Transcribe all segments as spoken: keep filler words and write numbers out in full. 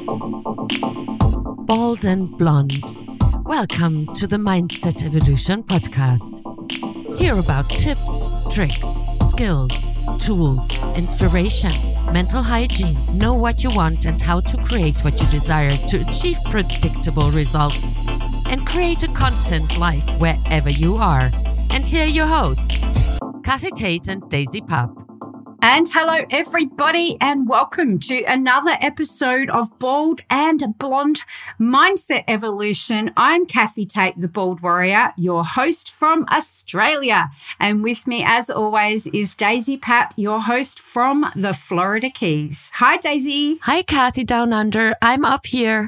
Bald and blonde. Welcome to the Mindset Evolution podcast. Hear about tips, tricks, skills, tools, inspiration, mental hygiene. Know what you want and how to create what you desire to achieve predictable results and create a content life wherever you are. And here are your hosts, Kathy Tate and Daisy Pup. And hello, everybody, and welcome to another episode of Bald and Blonde Mindset Evolution. I'm Kathy Tate, the Bald Warrior, your host from Australia. And with me, as always, is Daisy Pup, your host from the Florida Keys. Hi, Daisy. Hi, Kathy down under. I'm up here.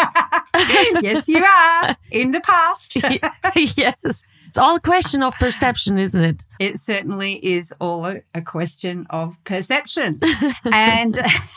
Yes, you are. In the past. Yes. It's all a question of perception, isn't it? It certainly is all a question of perception. And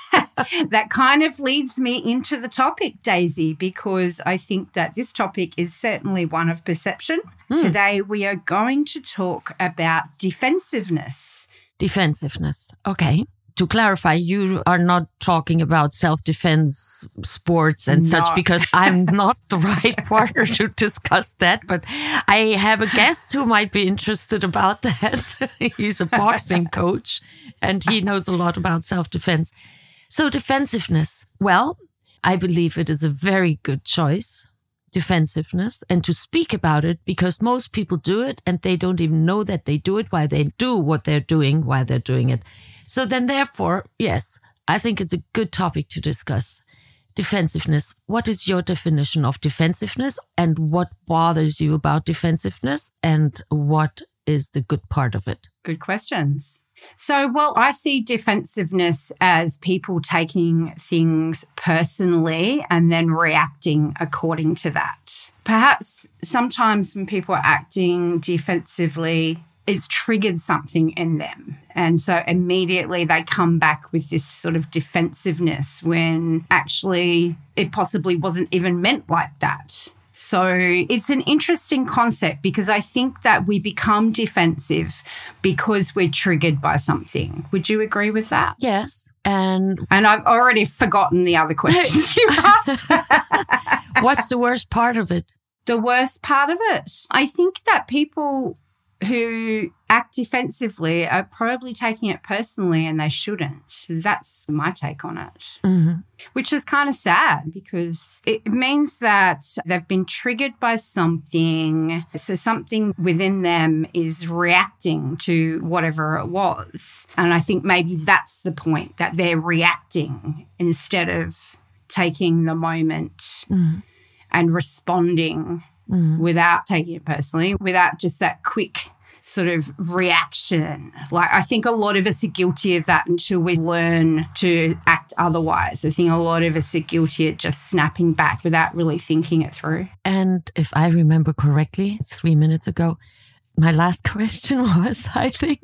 that kind of leads me into the topic, Daisy, because I think that this topic is certainly one of perception. Mm. Today, we are going to talk about defensiveness. Defensiveness. Okay. To clarify, you are not talking about self-defense sports and no. such, because I'm not the right partner to discuss that. But I have a guest who might be interested about that. He's a boxing coach and he knows a lot about self-defense. So defensiveness. Well, I believe it is a very good choice, defensiveness, and to speak about it, because most people do it and they don't even know that they do it while they do what they're doing while they're doing it. So then, therefore, yes, I think it's a good topic to discuss. Defensiveness. What is your definition of defensiveness, and what bothers you about defensiveness, and what is the good part of it? Good questions. So, well, I see defensiveness as people taking things personally and then reacting according to that. Perhaps sometimes when people are acting defensively, it's triggered something in them. And so immediately they come back with this sort of defensiveness when actually it possibly wasn't even meant like that. So it's an interesting concept, because I think that we become defensive because we're triggered by something. Would you agree with that? Yes. And and I've already forgotten the other questions you asked. What's the worst part of it? The worst part of it? I think that people who act defensively are probably taking it personally, and they shouldn't. That's my take on it, mm-hmm. which is kind of sad, because it means that they've been triggered by something. So something within them is reacting to whatever it was. And I think maybe that's the point, that they're reacting instead of taking the moment mm-hmm. and responding Mm. without taking it personally, without just that quick sort of reaction. Like, I think a lot of us are guilty of that until we learn to act otherwise. I think a lot of us are guilty of just snapping back without really thinking it through. And if I remember correctly, three minutes ago, my last question was, I think,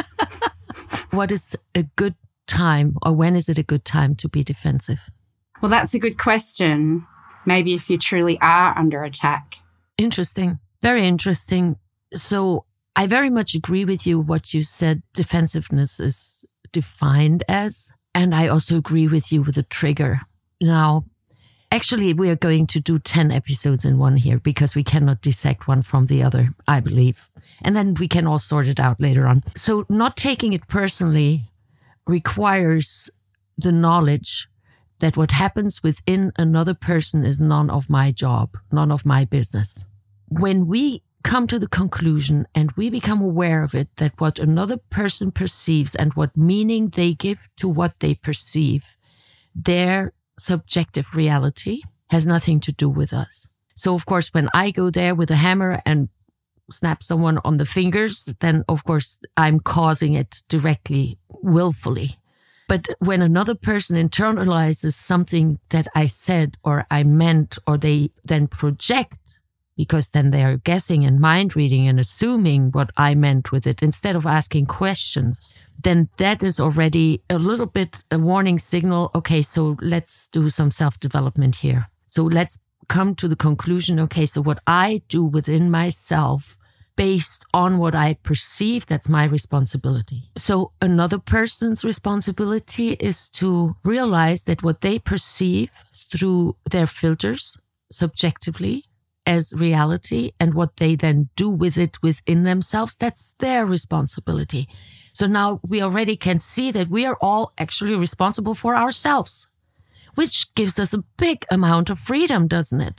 what is a good time, or when is it a good time to be defensive? Well, that's a good question. Maybe if you truly are under attack. Interesting. Very interesting. So I very much agree with you what you said defensiveness is defined as. And I also agree with you with the trigger. Now, actually, we are going to do ten episodes in one here, because we cannot dissect one from the other, I believe. And then we can all sort it out later on. So not taking it personally requires the knowledge that what happens within another person is none of my job, none of my business. When we come to the conclusion and we become aware of it, that what another person perceives and what meaning they give to what they perceive, their subjective reality has nothing to do with us. So, of course, when I go there with a hammer and snap someone on the fingers, then, of course, I'm causing it directly, willfully. But when another person internalizes something that I said or I meant, or they then project, because then they are guessing and mind reading and assuming what I meant with it instead of asking questions, then that is already a little bit a warning signal. Okay, so let's do some self-development here. So let's come to the conclusion, okay, so what I do within myself based on what I perceive, that's my responsibility. So another person's responsibility is to realize that what they perceive through their filters subjectively as reality, and what they then do with it within themselves, that's their responsibility. So now we already can see that we are all actually responsible for ourselves, which gives us a big amount of freedom, doesn't it?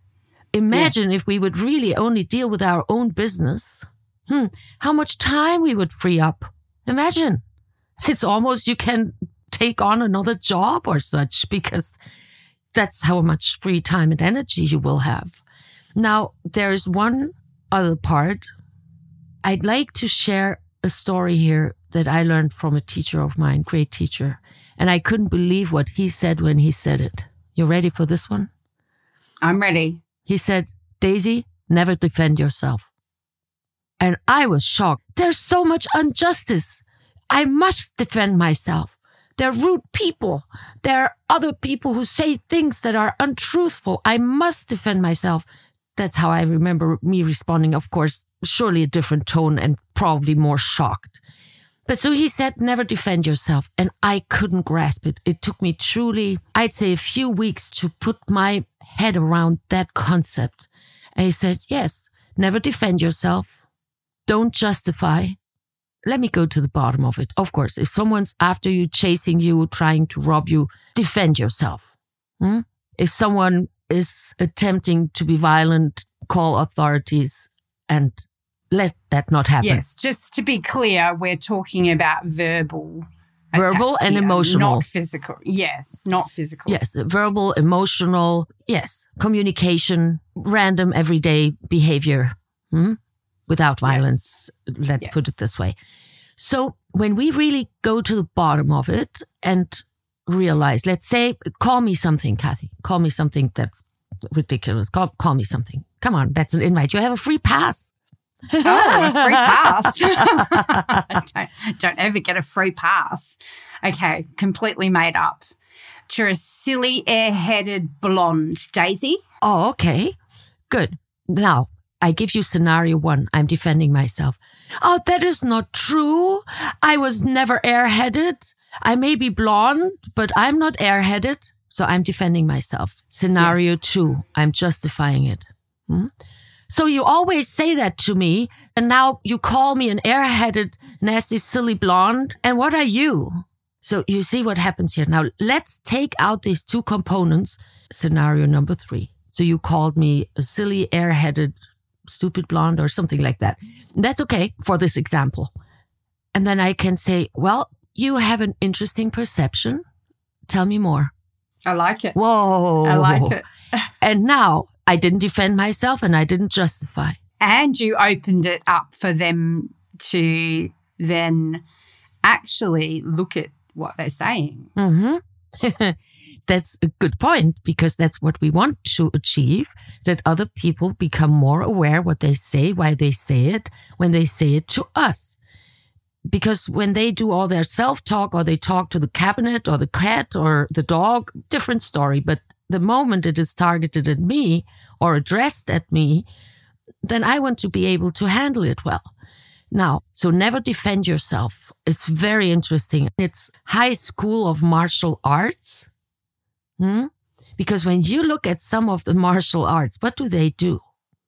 Imagine yes. if we would really only deal with our own business, hmm, how much time we would free up. Imagine. It's almost you can take on another job or such, because that's how much free time and energy you will have. Now, there's one other part. I'd like to share a story here that I learned from a teacher of mine, great teacher. And I couldn't believe what he said when he said it. You ready for this one? I'm ready. He said, Daisy, never defend yourself. And I was shocked. There's so much injustice. I must defend myself. They're rude people. There are other people who say things that are untruthful. I must defend myself. That's how I remember me responding. Of course, surely a different tone and probably more shocked. But so he said, never defend yourself. And I couldn't grasp it. It took me truly, I'd say a few weeks to put my head around that concept. And he said, yes, never defend yourself. Don't justify. Let me go to the bottom of it. Of course, if someone's after you, chasing you, trying to rob you, defend yourself. Hmm? If someone is attempting to be violent, call authorities and let that not happen. Yes, just to be clear, we're talking about verbal Verbal and here, emotional. Not physical. Yes, not physical. Yes, verbal, emotional, yes. Communication, random, everyday behavior hmm? without violence. Yes. Let's yes. put it this way. So when we really go to the bottom of it and realize, let's say, call me something, Kathy. Call me something that's ridiculous. Call, call me something. Come on, that's an invite. You have a free pass. Oh, a free pass. don't, don't ever get a free pass. Okay, completely made up. You're a silly, airheaded blonde, Daisy. Oh, okay. Good. Now, I give you scenario one. I'm defending myself. Oh, that is not true. I was never airheaded. I may be blonde, but I'm not airheaded. So I'm defending myself. Scenario yes. two, I'm justifying it. Hmm? So you always say that to me, and now you call me an airheaded, nasty, silly blonde. And what are you? So you see what happens here. Now let's take out these two components. Scenario number three. So you called me a silly, airheaded, stupid blonde or something like that. And that's okay for this example. And then I can say, well, you have an interesting perception. Tell me more. I like it. Whoa. I like it. And now I didn't defend myself and I didn't justify. And you opened it up for them to then actually look at what they're saying. Mm-hmm. That's a good point, because that's what we want to achieve, that other people become more aware what they say, why they say it, when they say it to us. Because when they do all their self-talk or they talk to the cabinet or the cat or the dog, different story. But the moment it is targeted at me or addressed at me, then I want to be able to handle it well. Now, so never defend yourself. It's very interesting. It's high school of martial arts. Hmm? Because when you look at some of the martial arts, what do they do?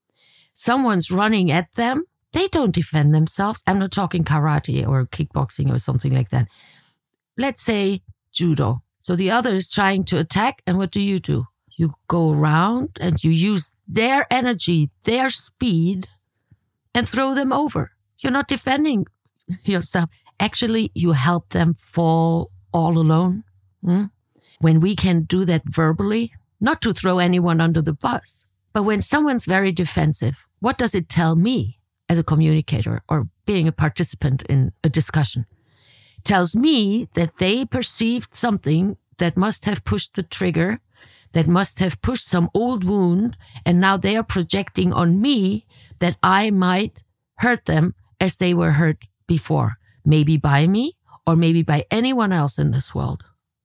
Someone's running at them. They don't defend themselves. I'm not talking karate or kickboxing or something like that. Let's say judo. So the other is trying to attack. And what do you do? You go around and you use their energy, their speed, and throw them over. You're not defending yourself. Actually, you help them fall all alone. Hmm? When we can do that verbally, not to throw anyone under the bus, but when someone's very defensive, what does it tell me as a communicator or being a participant in a discussion? It tells me that they perceived something that must have pushed the trigger, that must have pushed some old wound, and now they are projecting on me that I might hurt them as they were hurt before, maybe by me or maybe by anyone else in this world.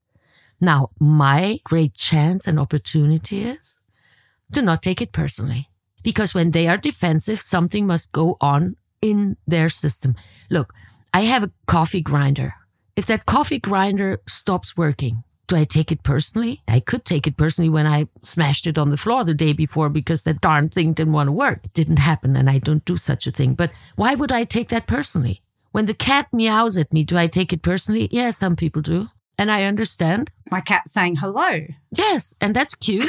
Now, my great chance and opportunity is to not take it personally. Because when they are defensive, something must go on in their system. Look, I have a coffee grinder. If that coffee grinder stops working, Do I take it personally? I could take it personally when I smashed it on the floor the day before because that darn thing didn't want to work. It didn't happen, and I don't do such a thing. But why would I take that personally? When the cat meows at me, do I take it personally? Yeah, some people do. And I understand. My cat saying hello. Yes, and that's cute.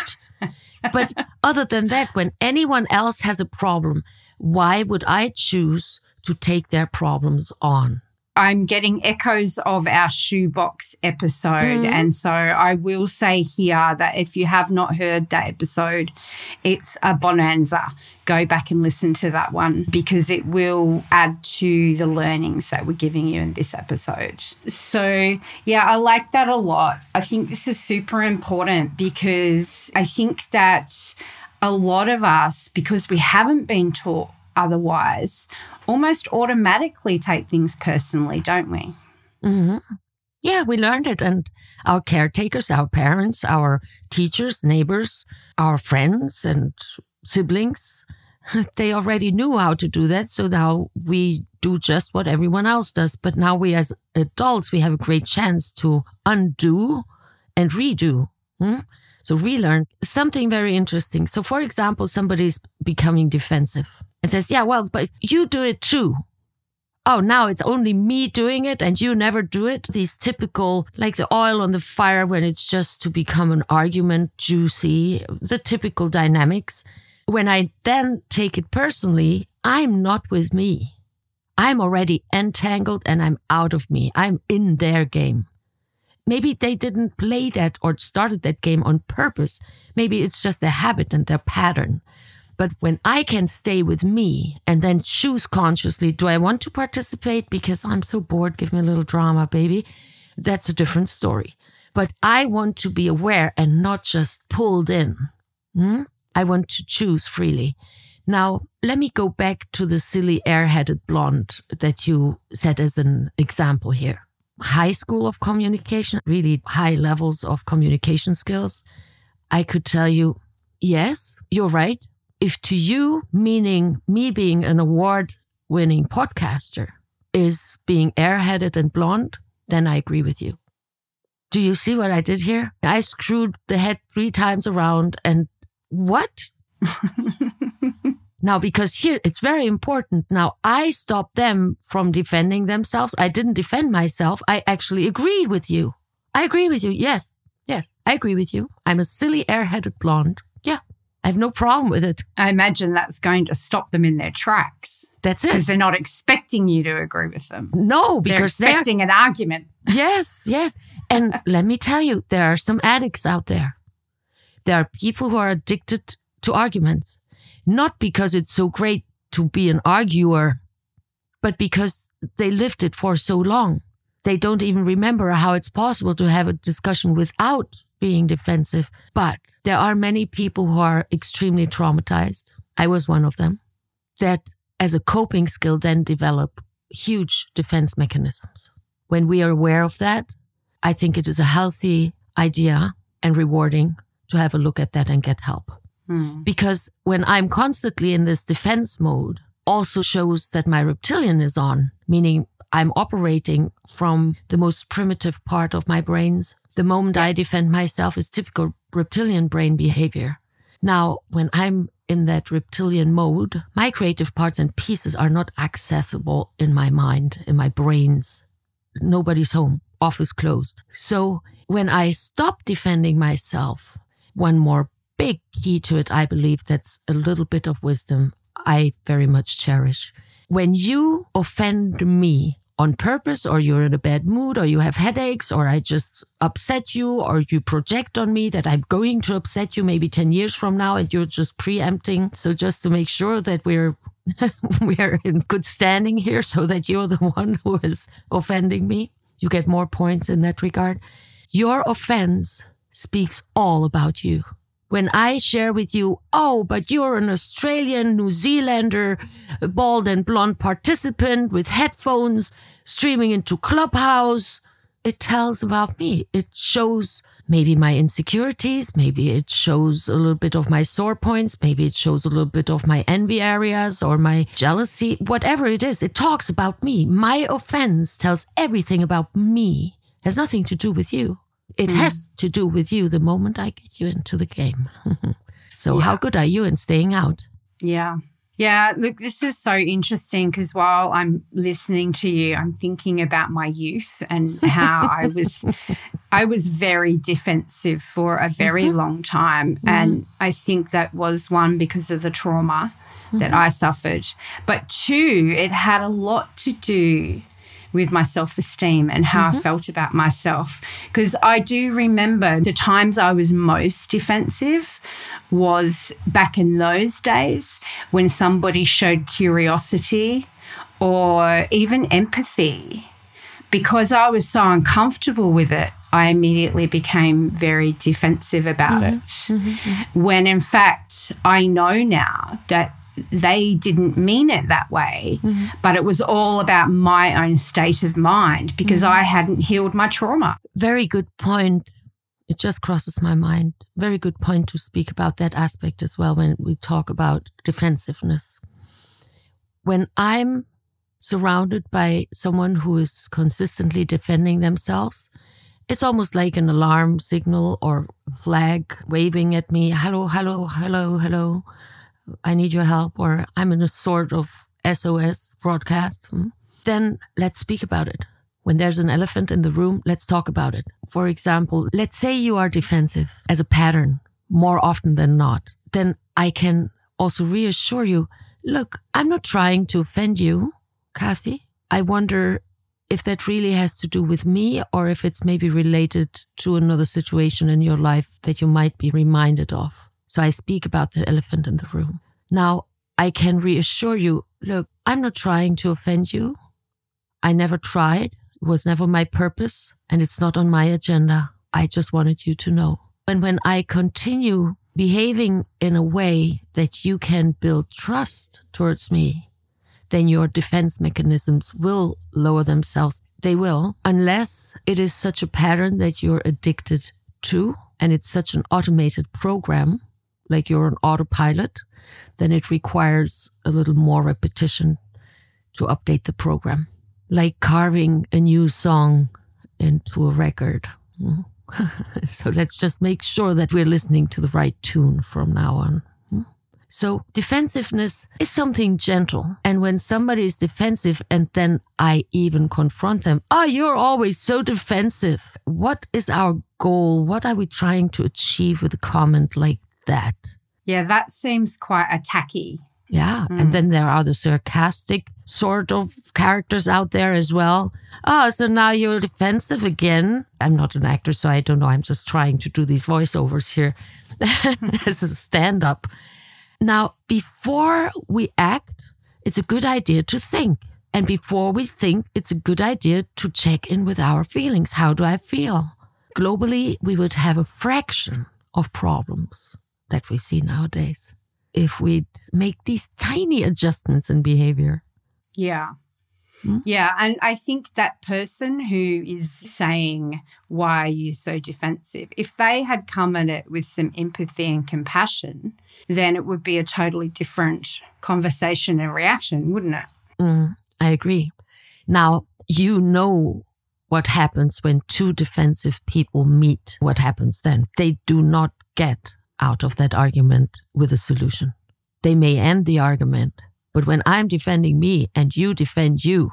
But other than that, when anyone else has a problem, why would I choose to take their problems on? I'm getting echoes of our shoebox episode. Mm. And so I will say here that if you have not heard that episode, it's a bonanza. Go back and listen to that one because it will add to the learnings that we're giving you in this episode. So, yeah, I like that a lot. I think this is super important because I think that a lot of us, because we haven't been taught otherwise, almost automatically take things personally, don't we? Mm-hmm. Yeah, we learned it. And our caretakers, our parents, our teachers, neighbors, our friends and siblings, they already knew how to do that. So now we do just what everyone else does. But now we as adults, we have a great chance to undo and redo. Hmm? So relearn something very interesting. So for example, somebody's becoming defensive and says, yeah, well, but you do it too. Oh, now it's only me doing it and you never do it. These typical, like the oil on the fire when it's just to become an argument, juicy, the typical dynamics. When I then take it personally, I'm not with me. I'm already entangled and I'm out of me. I'm in their game. Maybe they didn't play that or started that game on purpose. Maybe it's just their habit and their pattern. But when I can stay with me and then choose consciously, do I want to participate because I'm so bored, give me a little drama, baby? That's a different story. But I want to be aware and not just pulled in. Hmm? I want to choose freely. Now, let me go back to the silly airheaded blonde that you set as an example here. High school of communication, really high levels of communication skills. I could tell you, yes, you're right. If to you, meaning me being an award-winning podcaster, is being airheaded and blonde, then I agree with you. Do you see what I did here? I screwed the head three times around and what? Now, because here it's very important. Now, I stopped them from defending themselves. I didn't defend myself. I actually agreed with you. I agree with you. Yes, yes, I agree with you. I'm a silly airheaded blonde. Yeah, I have no problem with it. I imagine that's going to stop them in their tracks. That's it. Because they're not expecting you to agree with them. No, because they're expecting they're... an argument. Yes, yes. And let me tell you, there are some addicts out there. There are people who are addicted to arguments, not because it's so great to be an arguer, but because they lived it for so long. They don't even remember how it's possible to have a discussion without being defensive. But there are many people who are extremely traumatized. I was one of them. That as a coping skill then develop huge defense mechanisms. When we are aware of that, I think it is a healthy idea and rewarding to have a look at that and get help. Mm. Because when I'm constantly in this defense mode, also shows that my reptilian is on, meaning I'm operating from the most primitive part of my brains. The moment I defend myself is typical reptilian brain behavior. Now, when I'm in that reptilian mode, my creative parts and pieces are not accessible in my mind, in my brains. Nobody's home, office closed. So when I stop defending myself, one more big key to it, I believe that's a little bit of wisdom I very much cherish. When you offend me on purpose, or you're in a bad mood, or you have headaches, or I just upset you, or you project on me that I'm going to upset you maybe ten years from now and you're just preempting. So just to make sure that we're we're in good standing here so that you're the one who is offending me, you get more points in that regard. Your offense speaks all about you. When I share with you, oh, but you're an Australian, New Zealander, bald and blonde participant with headphones streaming into Clubhouse, it tells about me. It shows maybe my insecurities, maybe it shows a little bit of my sore points, maybe it shows a little bit of my envy areas or my jealousy, whatever it is, it talks about me. My offense tells everything about me. It has nothing to do with you. It Mm. has to do with you the moment I get you into the game. So Yeah. how good are you in staying out? Yeah. Yeah, look, this is so interesting because while I'm listening to you, I'm thinking about my youth and how I was I was very defensive for a very Mm-hmm. long time. Mm-hmm. And I think that was one because of the trauma mm-hmm. that I suffered. But two, it had a lot to do with my self-esteem and how mm-hmm. I felt about myself. Because I do remember the times I was most defensive was back in those days when somebody showed curiosity or even empathy. Because I was so uncomfortable with it, I immediately became very defensive about mm-hmm. it. Mm-hmm. When in fact, I know now that they didn't mean it that way, mm-hmm. but it was all about my own state of mind because mm-hmm. I hadn't healed my trauma. Very good point. It just crosses my mind. Very good point to speak about that aspect as well when we talk about defensiveness. When I'm surrounded by someone who is consistently defending themselves, it's almost like an alarm signal or flag waving at me. Hello, hello, hello, hello. I need your help, or I'm in a sort of S O S broadcast. Then let's speak about it. When there's an elephant in the room, let's talk about it. For example, let's say you are defensive as a pattern more often than not. Then I can also reassure you, look, I'm not trying to offend you, Kathy. I wonder if that really has to do with me or if it's maybe related to another situation in your life that you might be reminded of. So I speak about the elephant in the room. Now, I can reassure you, look, I'm not trying to offend you. I never tried. It was never my purpose, and it's not on my agenda. I just wanted you to know. And when I continue behaving in a way that you can build trust towards me, then your defense mechanisms will lower themselves. They will, unless it is such a pattern that you're addicted to, and it's such an automated program, like you're an autopilot, then it requires a little more repetition to update the program. Like carving a new song into a record. So let's just make sure that we're listening to the right tune from now on. So defensiveness is something gentle. And when somebody is defensive and then I even confront them, oh, you're always so defensive. What is our goal? What are we trying to achieve with a comment like that? Yeah, that seems quite attacky. Yeah. Mm. And then there are the sarcastic sort of characters out there as well. Oh, so now you're defensive again. I'm not an actor, so I don't know. I'm just trying to do these voiceovers here as a stand-up. Now, before we act, it's a good idea to think. And before we think, it's a good idea to check in with our feelings. How do I feel? Globally, we would have a fraction of problems that we see nowadays if we'd make these tiny adjustments in behavior. Yeah. Hmm? Yeah. And I think that person who is saying, why are you so defensive? If they had come at it with some empathy and compassion, then it would be a totally different conversation and reaction, wouldn't it? Mm, I agree. Now, you know what happens when two defensive people meet. What happens then? They do not get out of that argument with a solution. They may end the argument, but when I'm defending me and you defend you...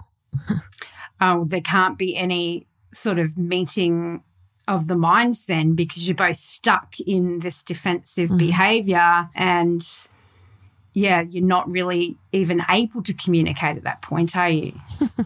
oh, there can't be any sort of meeting of the minds then because you're both stuck in this defensive mm. behavior and, yeah, you're not really even able to communicate at that point, are you?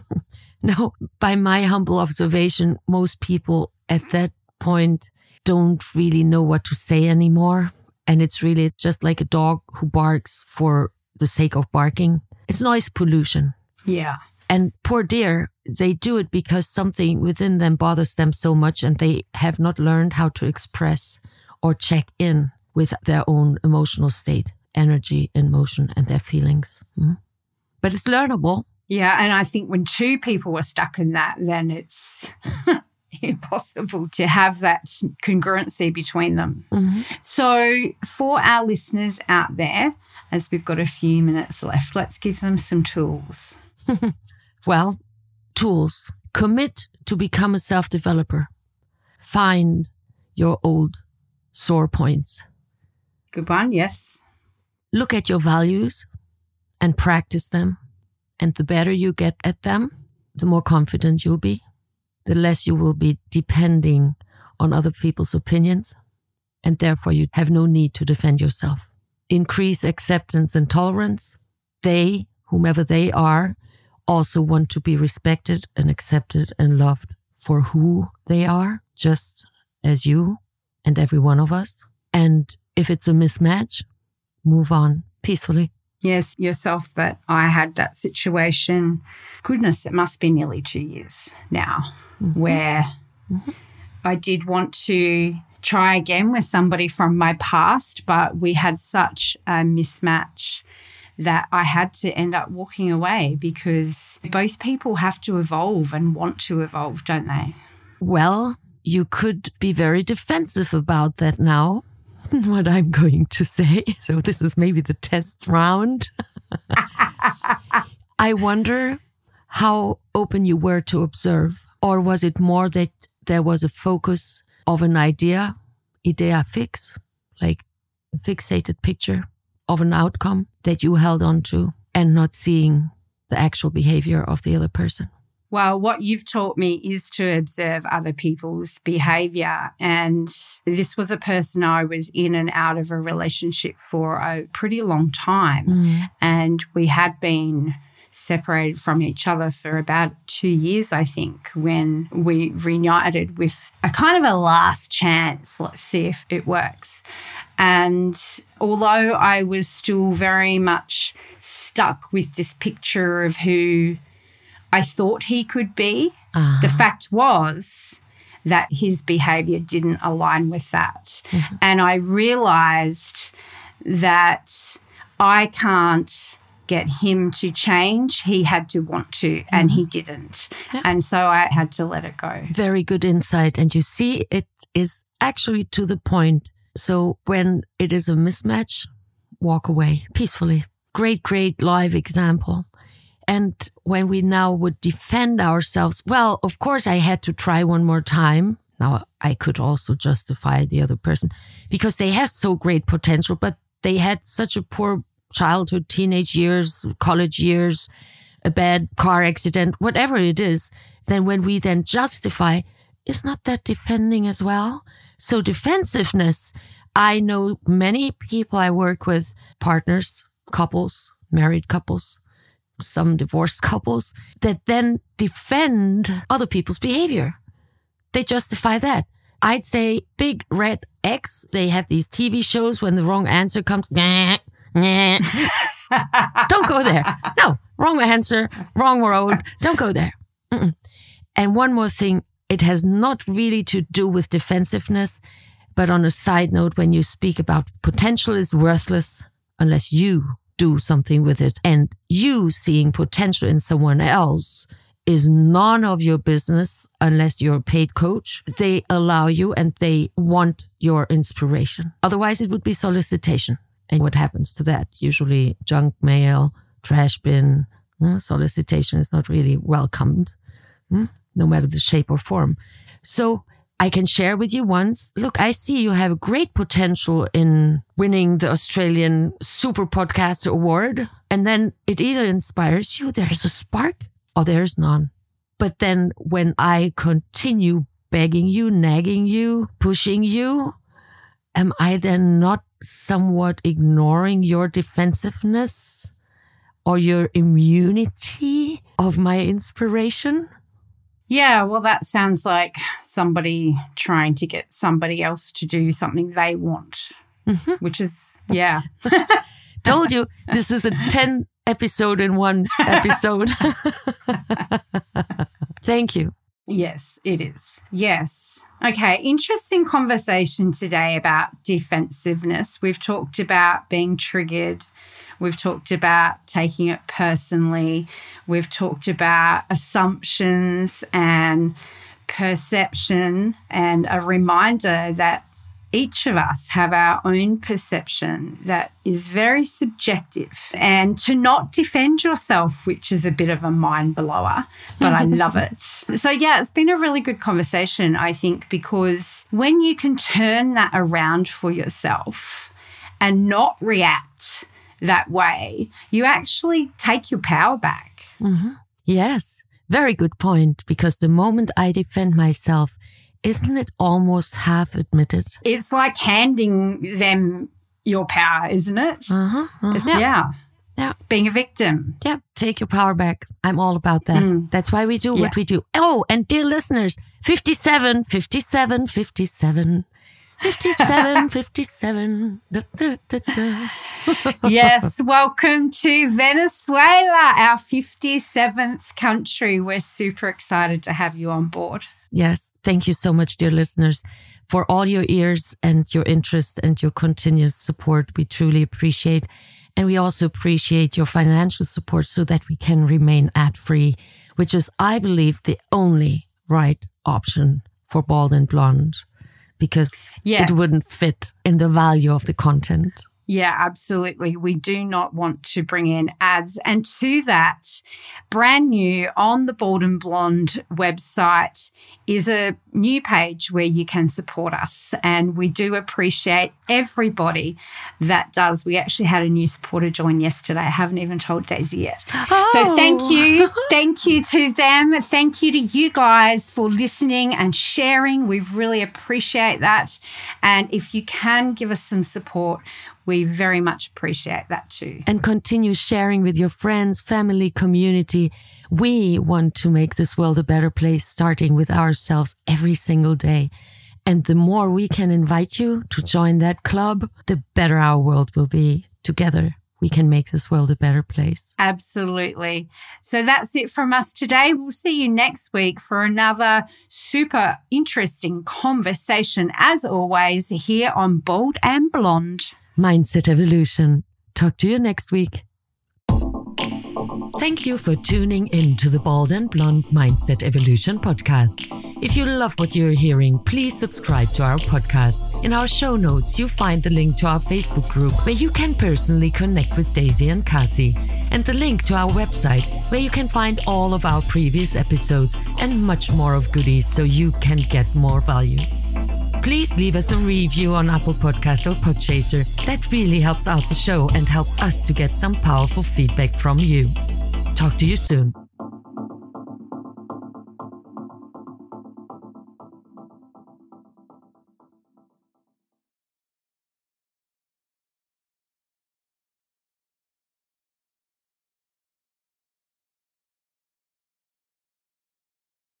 No, by my humble observation, most people at that point don't really know what to say anymore. And it's really just like a dog who barks for the sake of barking. It's noise pollution. Yeah. And poor dear, they do it because something within them bothers them so much and they have not learned how to express or check in with their own emotional state, energy, emotion, and their feelings. Mm-hmm. But it's learnable. Yeah, and I think when two people are stuck in that, then it's impossible to have that congruency between them. Mm-hmm. So for our listeners out there, as we've got a few minutes left, let's give them some tools. Well, tools. Commit to become a self-developer. find your old sore points. Good one, yes. Look at your values and practice them. And the better you get at them, the more confident you'll be. The less you will be depending on other people's opinions. And therefore you have no need to defend yourself. Increase acceptance and tolerance. They, whomever they are, also want to be respected and accepted and loved for who they are, just as you and every one of us. And if it's a mismatch, move on peacefully. Yes, yourself, that I had that situation. Goodness, it must be nearly two years now, mm-hmm. where mm-hmm. I did want to try again with somebody from my past, but we had such a mismatch that I had to end up walking away, because both people have to evolve and want to evolve, don't they? Well, you could be very defensive about that now. What I'm going to say. So this is maybe the test round. I wonder how open you were to observe, or was it more that there was a focus of an idea, idea fix, like a fixated picture of an outcome that you held on to, and not seeing the actual behavior of the other person? Well, what you've taught me is to observe other people's behavior. And this was a person I was in and out of a relationship for a pretty long time. Mm. And we had been separated from each other for about two years, I think, when we reunited with a kind of a last chance. Let's see if it works. And although I was still very much stuck with this picture of who I thought he could be, uh-huh. the fact was that his behavior didn't align with that. Mm-hmm. And I realized that I can't get him to change. He had to want to, and mm-hmm. he didn't. Yeah. And so I had to let it go. Very good insight. And you see, it is actually to the point. So when it is a mismatch, walk away peacefully. Great, great live example. And when we now would defend ourselves, well, of course, I had to try one more time. Now, I could also justify the other person because they have so great potential, but they had such a poor childhood, teenage years, college years, a bad car accident, whatever it is. Then when we then justify, is not that defending as well? So defensiveness, I know many people I work with, partners, couples, married couples, some divorced couples, that then defend other people's behavior. They justify that. I'd say big red X. They have these T V shows when the wrong answer comes. Nah, nah. Don't go there. No, wrong answer, wrong road. Don't go there. Mm-mm. And one more thing, it has not really to do with defensiveness, but on a side note, when you speak about potential is worthless unless you do something with it. And you seeing potential in someone else is none of your business unless you're a paid coach. They allow you and they want your inspiration. Otherwise, it would be solicitation. And what happens to that? Usually junk mail, trash bin. Mm, solicitation is not really welcomed, mm, no matter the shape or form. So I can share with you once, look, I see you have great potential in winning the Australian Super Podcast Award. And then it either inspires you, there's a spark, or there's none. But then when I continue begging you, nagging you, pushing you, am I then not somewhat ignoring your defensiveness or your immunity of my inspiration? Yeah, well, that sounds like somebody trying to get somebody else to do something they want, mm-hmm. which is, yeah. Told you, this is a ten episode in one episode. Thank you. Yes, it is. Yes. Okay, interesting conversation today about defensiveness. We've talked about being triggered. We've talked about taking it personally. We've talked about assumptions and perception, and a reminder that each of us have our own perception that is very subjective, and to not defend yourself, which is a bit of a mind blower, but I love it. So yeah, it's been a really good conversation, I think, because when you can turn that around for yourself and not react that way, you actually take your power back. Mm-hmm. Yes, very good point, because the moment I defend myself, isn't it almost half admitted? It's like handing them your power, isn't it? Uh-huh, uh-huh. It's, yeah. Yeah. Being a victim. Yeah. Take your power back. I'm all about that. Mm. That's why we do yeah. what we do. Oh, and dear listeners, fifty-seven, fifty-seven, fifty-seven, fifty-seven, fifty-seven. Da, da, da, da. Yes. Welcome to Venezuela, our fifty-seventh country. We're super excited to have you on board. Yes. Thank you so much, dear listeners, for all your ears and your interest and your continuous support. We truly appreciate. And we also appreciate your financial support so that we can remain ad-free, which is, I believe, the only right option for Bald and Blonde, because yes. it wouldn't fit in the value of the content. Yeah, absolutely. We do not want to bring in ads. And to that, brand new on the Bald and Blonde website is a new page where you can support us. And we do appreciate everybody that does. We actually had a new supporter join yesterday. I haven't even told Daisy yet. Oh. So thank you. Thank you to them. Thank you to you guys for listening and sharing. We really appreciate that. And if you can give us some support, we very much appreciate that too. And continue sharing with your friends, family, community. We want to make this world a better place, starting with ourselves every single day. And the more we can invite you to join that club, the better our world will be. Together, we can make this world a better place. Absolutely. So that's it from us today. We'll see you next week for another super interesting conversation, as always, here on Bald and Blonde. Mindset Evolution. Talk to you next week. Thank you for tuning in to the Bald and Blonde Mindset Evolution podcast. If you love what you're hearing, please subscribe to our podcast. In our show notes, you'll find the link to our Facebook group where you can personally connect with Daisy and Kathy, and the link to our website where you can find all of our previous episodes and much more of goodies so you can get more value. Please leave us a review on Apple Podcasts or Podchaser. That really helps out the show and helps us to get some powerful feedback from you. Talk to you soon.